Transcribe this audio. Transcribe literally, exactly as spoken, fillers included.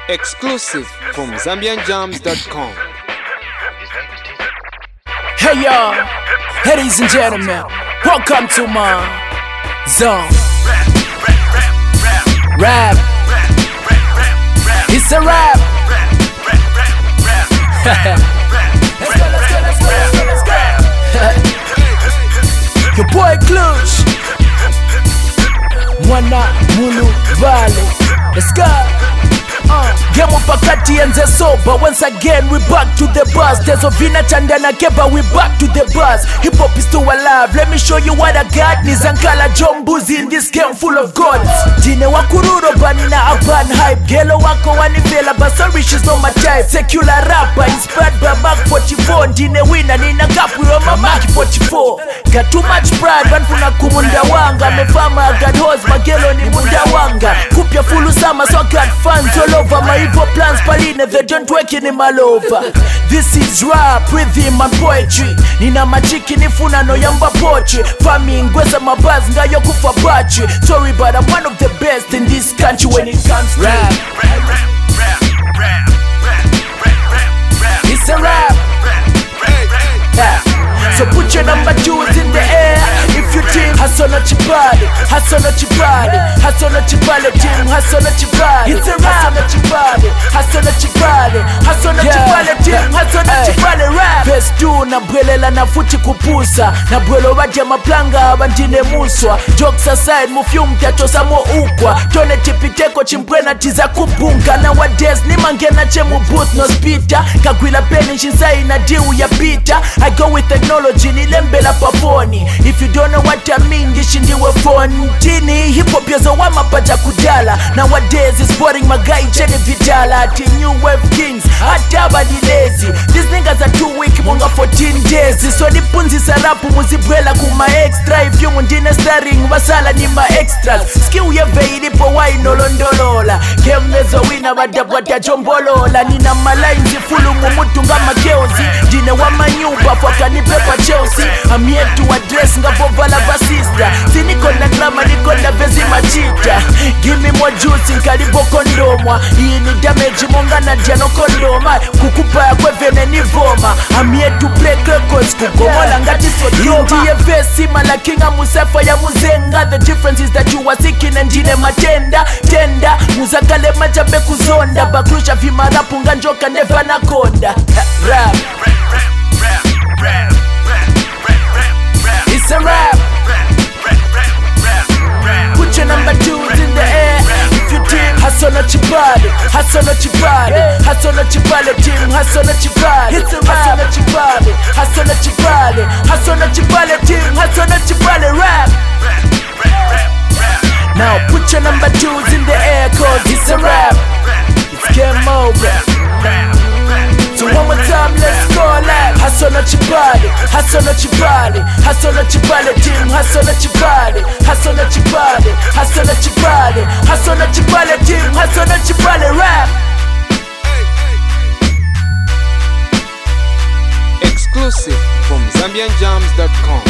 Exclusive from Zambian Jams dot com. Hey y'all, ladies and gentlemen, welcome to my zone. Rap, it's a rap. Your boy Clutch, Mwana Mulu Valley. Let's go. Game of Pakati and the sober. Once again we back to the bus. There's Ovina Chandana Keba, we back to the bus. Hip hop is still alive. Let me show you what I got. Nizankala Jombuzi in this game full of gods. Jine wakururo banina urban hype. Gelo wako wanivela basari, she's not my type. Secular rapper inspired by Mark forty-four. Jine winner nina gap we on my Mark forty-four. Got too much pride banfuna kumunda wanga. Mefama got hose magelo ni munda wanga. Kupya fulu sama so I got fans all over. My evil plans paline, they don't work in my lover. This is rap, rhythm and poetry. Nina machiki nifuna no yamba poetry. Fami ngweza mabaz ngayo kufa bachi. Sorry but I'm one of the best in this country when it comes to rap. It's a rap. Yeah. So put your number twos in the air. If you team Hasona Chibali, Hasona Chibali, Hasona Chibali team, Hasona Chibali. It's a rap. Hasona Chibali, Hasona Chibali, Hasona Chibali team, Hasona Chibali rap. Verse two na bwelela na futi kupusa. Na bwelo waje maplanga abandine muswa. Jokes aside mufyu mtachosa mo ukwa. Tone tipiteko chimpwena tiza kubunga. Nowadays ni mangena chemu booth no speaker. Kagwila peni shinzai na diu ya pita. I go with technology nilembela pafoni. If you don't know what I mean, gishindiwe phone tini. Hip hop yozo wa mapacha kudala. Nowadays it's boring magai chene vitala. Ati new wave kings, ataba ni lazy. These niggas are too weak, munga fourteen days. So nipunzi sarapu muzibwela kuma extra. If you mundine starring, wasala ni ma extras. Skill ye veidi po wai nolondolola. Game nezo wina badabwata chombolola. Nina malainzi fulu mumutu nga makeozi. Jine wa manyuba fwaka ni pepa Chelsea. I'm here to address nga vovala vasista. Siniko na drama niko na vezi machita. Give me more juice nkalibo kondomwa. Hii ni damage monga na diano kondoma. Kukupa ya kwevene ni voma. I'm here to break records kukomola ngati sodoma. Indiye vesi malakinga musefa ya muzenga. The difference is that you are seeking and jine matenda. Tenda muzakale majabe kuzonda. Bakrusha vimarapu nganjoka neva na konda. Rap. It's a rap. Put your number twos in the air. If you team Hasona Chibali, Hasona Chibali, Hasona Chibali team, Hasona Chibali. It's a rap. Hasona Chibali, Hasona Chibali, Hasona Chibali team, Hasona Chibali rap. Now put your number twos in the air, cause it's a rap. It's game over. So one more time, let's go like Hasona Chibali, Hasona Chibali, Hasona Chibali team, Hasona Chibali, Hasona Chibali, Hasona Chibali, Hasona Chibali team, Hasona Chibali rap. Exclusive from Zambian Jams dot com.